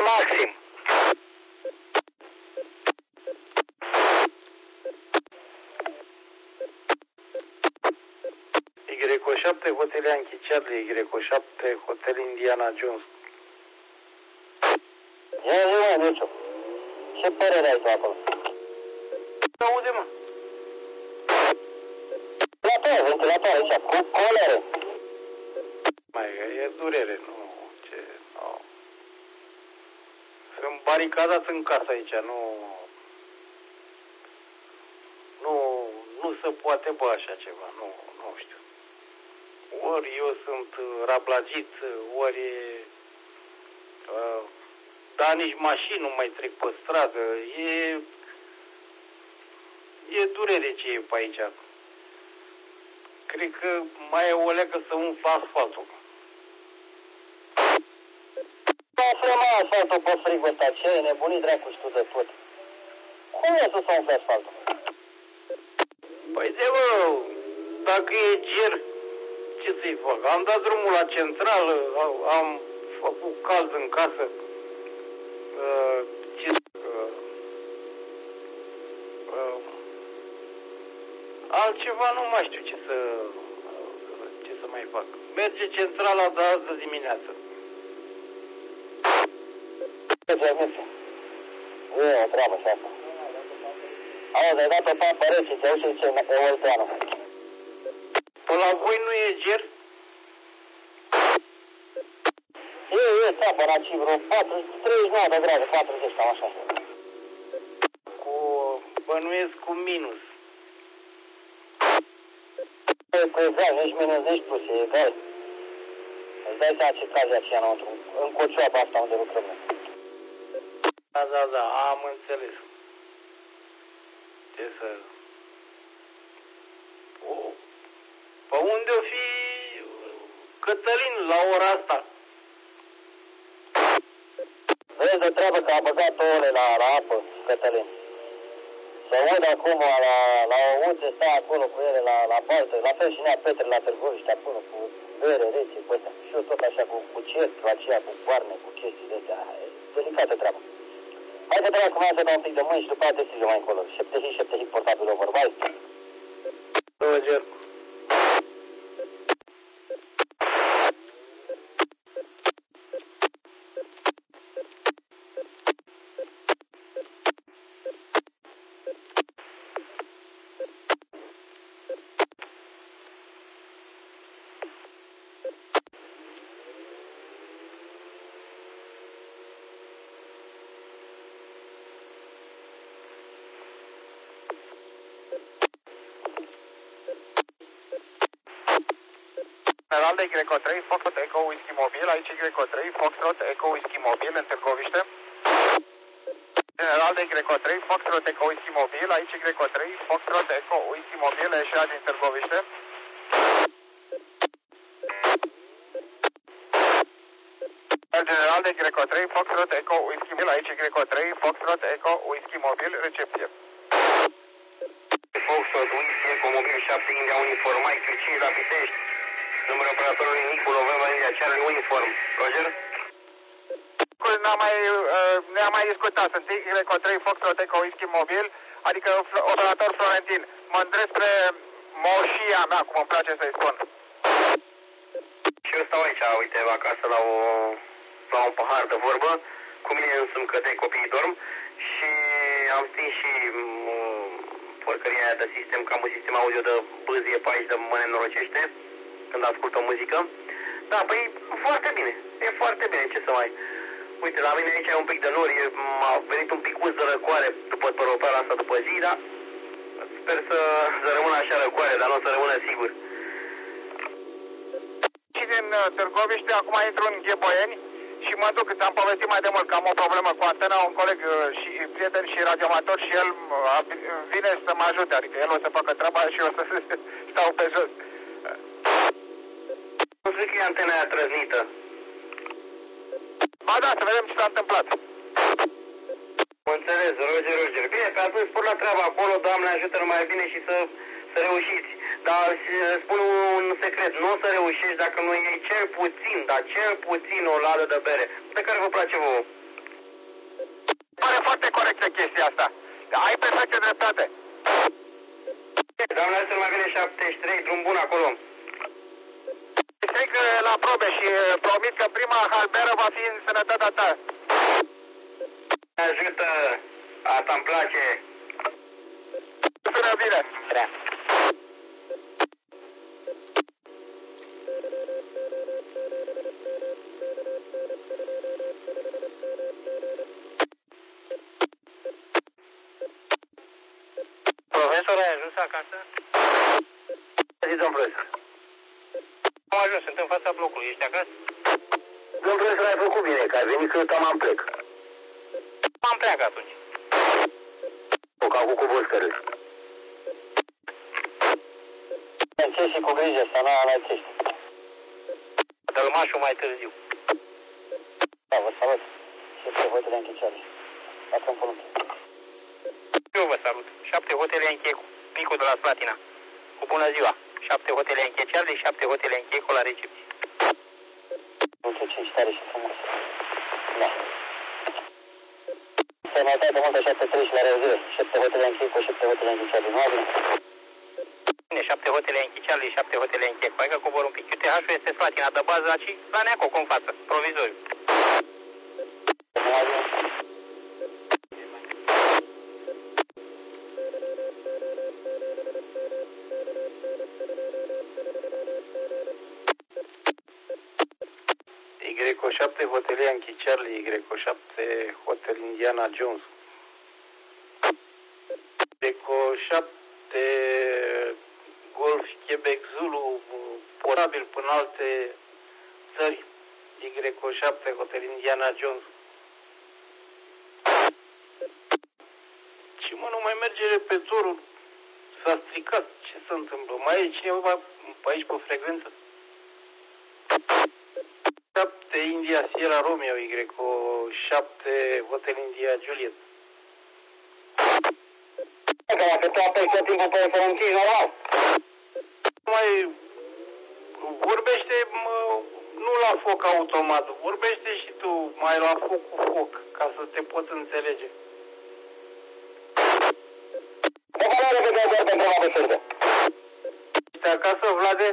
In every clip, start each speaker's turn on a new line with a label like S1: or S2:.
S1: Maxim.
S2: Y7, Hotel Yankee Charlie, Y7, Hotel Indiana Jones.
S1: Ia zi, mă, Luciu. Ce părere ai tu acolo?
S2: Aude, mă.
S1: Ventilator aici, cu colere.
S2: Mai e durere, nu, ce, nu. Sunt baricadat în casă aici, nu se poate bă așa ceva, nu știu. Ori eu sunt rablagit, ori dar nici mașini nu mai trec pe stradă, e durere ce e pe aici. Cred că mai e o leacă să umflă asfaltul.
S1: Umflă mai asfaltul pe frigul ăsta, ce e nebunit dracu și tu de tot. Cum e să umfle asfaltul?
S2: Păi de bă, dacă e ger, ce să-i fac? Am dat drumul la centrală, am făcut cald în casă. Altceva nu mai știu ce să mai fac. Merge centrala de azi de dimineață.
S1: E o treabă și asta. Auzi, ai dat o papă rece, ți-au și ce eolteană.
S2: Pe la voi nu e ger?
S1: E țapă la ci vreo 39 de grade, 40, cam așa.
S2: Bănuiesc cu minus.
S1: Cu egal, nici minus, nici plus, e egal. Îți dai seama ce caz e aceea înăuntru, în cocioaba asta unde lucrăm noi.
S2: Da, am înțeles. Ce să... Pe unde o fi Cătălin la ora asta?
S1: Vezi de treabă că a băgat ouăle la apă, Cătălin. Se aud acum la o uță, stă acolo cu ele la baltă, la fel și Nea Petre la Târgoviște acolo, cu bere rece, cu ăsta. Și eu tot așa cu cerc, aceea, cu coarne, cu chestii de astea. E delicată treabă. Hai că treaba cum să dau un pic de mâini și după aceea te strigă mai încolo. 7 portabilul over, vai.
S2: Roger.
S3: General de Y3, Foxtrot Echo Whisky Mobil, aici Y3, Foxtrot Echo Whisky Mobil, în Târgoviște. General de Y3, Foxtrot Echo Whisky Mobil, aici Y3, Foxtrot Echo Whisky Mobil, ieșea din Târgoviște. General de Y3, Foxtrot Echo Whisky Mobil, aici Y3, Foxtrot Echo Whisky Mobil, recepție.
S1: Foxtrot Whisky Echo Mobil 7 India Uniform, Mike 5 la Pitești. Numărul operatorului Nicul November India Ceară în uniform. Roger?
S3: Ne-am mai discutat. Sunt Y3 Foxtrot Echo Whisky Mobil, adică operator Florentin. Mă îndrept spre moșia mea, cum îmi place să-i spun.
S1: Și eu stau aici, uite, acasă la un pahar de vorbă. Cu mine însumi că copiii dorm și am stins și porcăria aia de sistem, că am un sistem audio de bâzie pe aici, de mă nenorocește când ascult o muzică. Da, păi foarte bine, e foarte bine, ce să mai... Uite, la mine aici e un pic de nori, m-a venit un picuț de răcoare după părăpara asta după zi, dar sper să rămână așa răcoare, dar nu o să rămână sigur.
S3: Și din Târgoviște, acum intru în Gheboieni și mă duc, ți-am povestit mai de mult că am o problemă cu antena, un coleg și prieten și radioamator și el vine să mă ajute, adică el o să facă treaba și eu o să stau pe jos.
S1: Nu zic că e antena aia trăznită.
S3: Ba da, să vedem ce s-a întâmplat.
S1: Înțeles, Roger. Bine, pe atunci spun la treaba acolo, Doamne ajută numai bine și să reușiți. Dar spun un secret, nu o să reușești dacă nu iei cel puțin o ladă de bere, de care vă place vouă.
S3: fi în sănătatea ta.
S1: Ajută, asta îmi place.
S3: Sună bine.
S1: Vrea.
S2: Profesor, ai ajuns acasă?
S1: Zi, domn profesor.
S2: Am ajuns, sunt în fața blocului. Ești acasă?
S1: Domn profesor, ai făcut bine, că ai venit, că eu am plec.
S2: Am plecat atunci.
S1: O, ca cu cobor scărâți. Înțești și cu grijă, să nu anățești.
S2: Dălmașul mai târziu.
S1: Da, vă salut. Și pe hotele închiciare. Asta-mi pământ.
S2: Eu vă salut. 7 hotele încheie cu Nicu de la Slatina. Cu bună ziua. 7 hotele încheie Charlie, 7 hotele încheie cu la recepție.
S1: Uite ce tare și frumos. Da. Sănătate multă 7-3 la reuzire. 7 hotele încheie cu 7 hotele încheie Charlie. Nu avem?
S2: Bine, 7 hotele încheie Charlie, 7 hotele încheie cu. Hai că cobor un pic. QTH-ul este Slatina de bază aici, la Neacoc în față. Provizoriu.
S1: Nu avem?
S2: Y7 Hotel Yankee Charlie, Y7 Hotel Indiana Jones. Y7 Golf Quebec Zulu, porabil până alte țări. Y7 Hotel Indiana Jones. Și mă, nu mai merge repetorul. S-a stricat. Ce se întâmplă? Mai e cineva pe aici pe frecvență? 7 India Sierra Romeo, Y7 Hotel India Juliet.
S1: Că dacă tu apeli tot timpul pe să închizi normal.
S2: Mai vorbește, nu la foc automat, vorbește și tu mai la foc cu foc, ca să te pot înțelege.
S1: De valoare că te-ai doar pe întreaba de sârdă.
S2: Ești acasă, Vlade?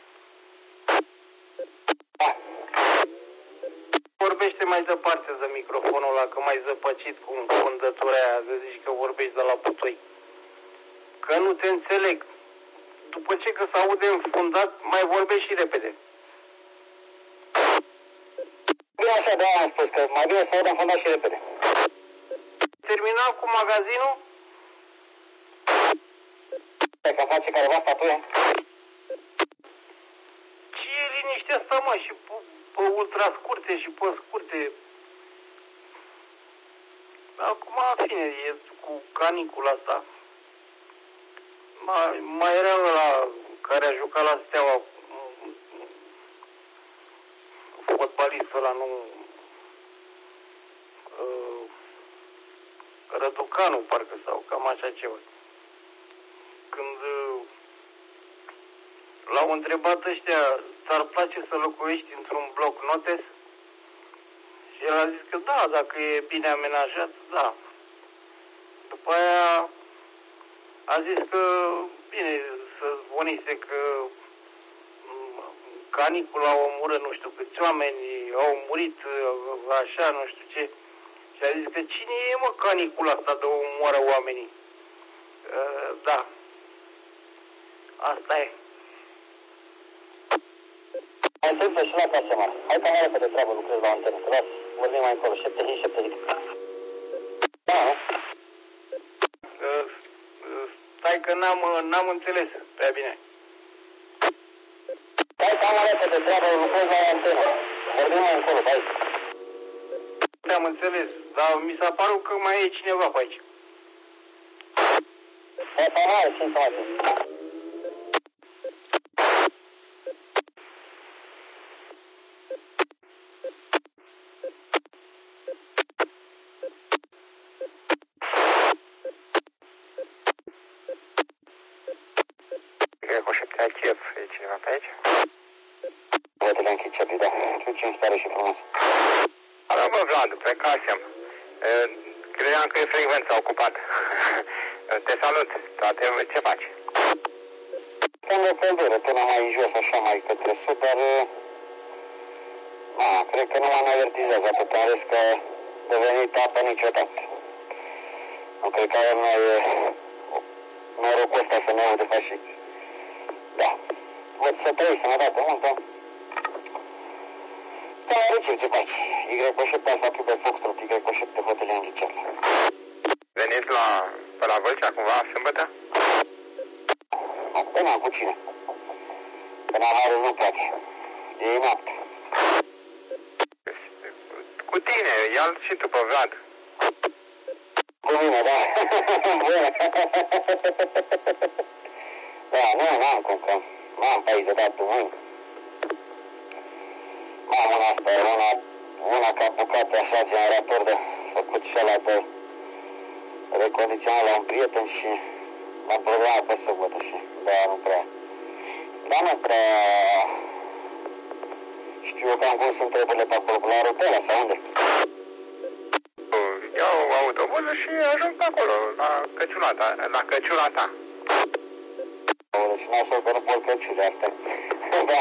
S1: Da.
S2: Vorbește mai departe de microfonul ăla, că mai zăpăcit cu fundătura aia, să zici că vorbești de la butoi. Că nu te înțeleg. După ce că s-aude înfundat, mai vorbești și repede.
S1: Bine așa, de-aia am spus că mai bine să aud înfundat și repede.
S2: Terminat cu magazinul?
S1: Să face careva statuie?
S2: Ce liniște asta, mă, și pe ultra scurte și pe scurte. Acum, în fine, e cu canicula asta. Mai era ăla care a jucat la Steaua, fotbalistul ăla, nu... Răducanu, parcă, sau cam așa ceva. Când l-au întrebat ăștia, ți-ar place să locuiești într-un bloc notes? Și el a zis că da, dacă e bine amenajat, da. După aia a zis că, bine, să zvonise că canicula a omorât nu știu câți oameni, au murit așa, nu știu ce. Și a zis că cine e, mă, canicula asta de omoară oamenii? Da. Asta e.
S1: Hai să și la casă mare. Hai că mai repede treabă, lucrez la antenă. Las, vorbim mai încolo. 7 hit, 7 hit. Da, nu?
S2: Stai că n-am înțeles prea bine.
S1: Hai că mai repede treabă, lucrez la antenă. Vorbim mai încolo, hai.
S2: Te-am înțeles, dar mi s-a părut că mai e cineva pe aici.
S1: Hai să mai are, simți mai.
S3: Cred că o șeptea chef, e cineva pe aici?
S1: Hotele închid Charlie, da. Ce îmi stare și frumos.
S3: Da, bă, Vlad, plecasem. Credeam că e frecvența ocupată. Te salut, toate, ce faci?
S1: Stăm de căldură, până mai jos, așa, mai către sud, dar Cred că nu m-am avertizat atât, în rest că devenit apă niciodată. Nu cred că avem noi norocul ăsta să ne audă ca și... Da. Văd să trăiți, sănătate multă. Da, Richard, ce faci? Y-7 Alfa Cube Foxtrot, Y-7 Hotel Angel.
S3: Veniți pe la Vâlcea cumva sâmbătă?
S1: Păi n-am cu cine. Că n-am nu poate. E noapte.
S3: Cu tine, ia-l și tu pe Vlad.
S1: Cu mine, da. Da, n-am cum că n-am pe aici de dat mâini. Am una asta, una ca bucată așa, generator de făcut și ăla de recondiționat la un prieten și m-am programat pe sâmbătă și de-aia nu prea știu eu cam cum sunt treburile pe acolo, la Rotela sau unde?
S3: Iau autobuzul și ajung pe acolo, la căciula ta.
S1: Deci n-o că nu pot căciule astea. Da.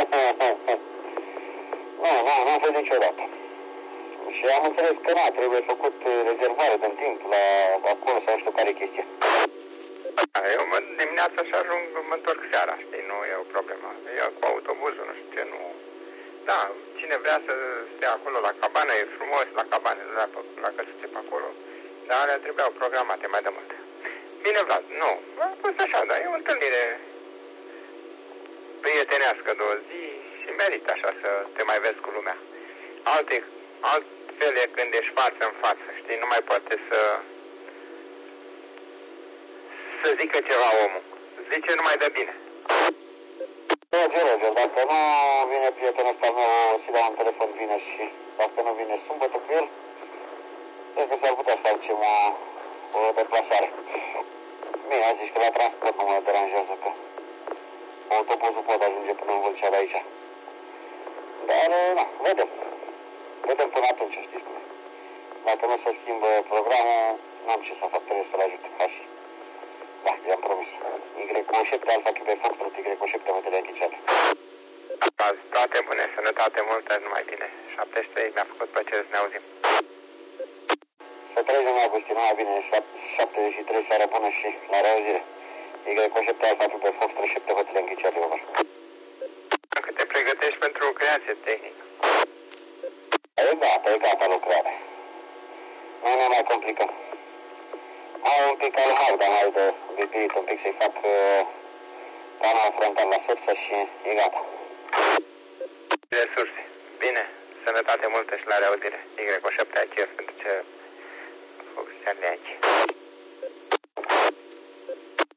S1: N-am fost niciodată. Și am înțeles că trebuie făcut rezervare din timp la acolo sau știu care e chestia.
S3: Eu dimineața și ajung, mă întorc seara, știi, nu e o problemă. Eu cu autobuzul, nu știu ce, nu... Da, cine vrea să stea acolo la cabană, e frumos la cabană, la căsuțe pe acolo. Dar alea trebuiau programate mai de mult. Bine, Vlad, nu, am pus așa, dar e o întâlnire prietenească de o zi și merită așa să te mai vezi cu lumea. Altfel e când ești față în față, știi, nu mai poate să zică ceva omul. Zice numai de bine.
S1: Roger, dacă nu vine prietenul ăsta meu, o să dau un telefon, vine și dacă nu vine sâmbătă cu el, cred că s-ar putea să facem o deplasare. Bine, a zis că la transport nu mă deranjează, că autobuzul pot ajunge până în Vâlcea de aici. Dar, na, vedem. Vedem până atunci, știți cum e. Dacă nu se schimbă programul, n-am ce să fac, trebuie să-l ajut. Așa. Da, i-am promis. Y-7 Alfa Cube Foxtrot, Y-7 Hotel Angel.
S3: Toate bune, sănătate multă, numai bine. 73 mi-a făcut plăcere să ne auzim.
S1: Să trăiți, domnul Agustin, numai bine, 73, seara bună și la reauzire. Y-7 Alfa Cube Foxtrot, 7 Hotel Angel, over.
S3: Dacă te pregătești pentru o creație tehnică.
S1: E gata lucrarea. Nu ne mai complicăm. Mai un pic almal, dar mai de bibirit un pic să-i fac canal frontal la sursă și e gata.
S3: Resurse. Bine. Sănătate multă și la reauzire. Y-7 aici pentru ce foc aici.